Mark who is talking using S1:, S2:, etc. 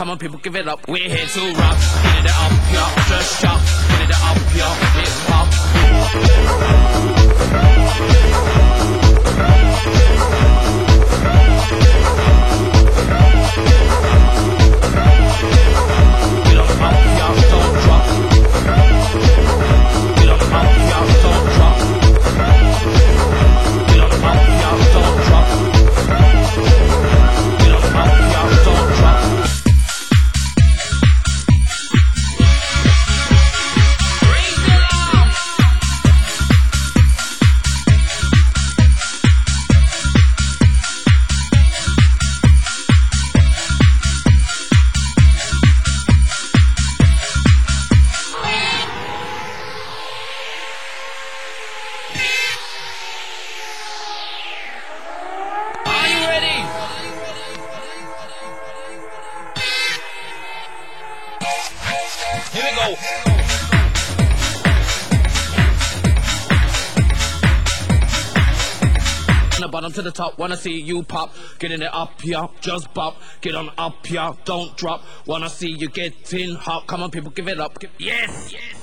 S1: Come on, people, give it up. We're here to rock. Get it up, yeah, just shout. Get it up, yeah, hip hop. Here we go. From the bottom to the top, wanna see you pop. Getting it up, yeah, just bop. Get on up, yeah, don't drop. Wanna see you getting hot. Come on, people, give it up. Yes, yes.